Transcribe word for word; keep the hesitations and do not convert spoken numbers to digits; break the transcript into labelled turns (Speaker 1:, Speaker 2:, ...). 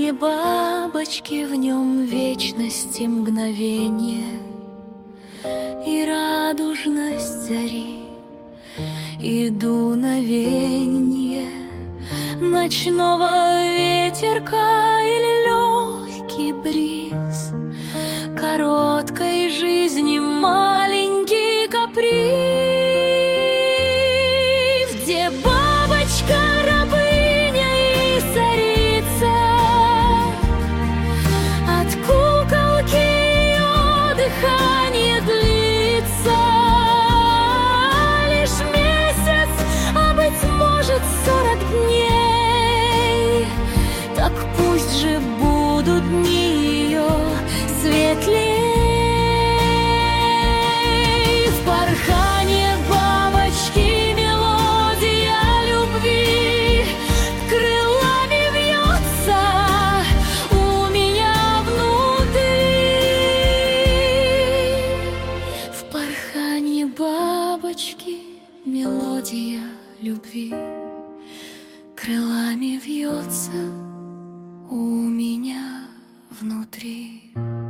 Speaker 1: порханье бабочки, в нем вечности мгновенье и радужность зари, и дуновенье ночного ветерка или легкий бриз короткой жизни маленький каприз, где бабочка рабыня и царица, от куколки ее дыхание длится лишь месяц, а быть может сорок дней. Так пусть же будут дни ее светлей. В порханье бабочки мелодия любви крылами вьется у меня внутри. В порханье бабочки мелодия любви крылами вьется у меня внутри.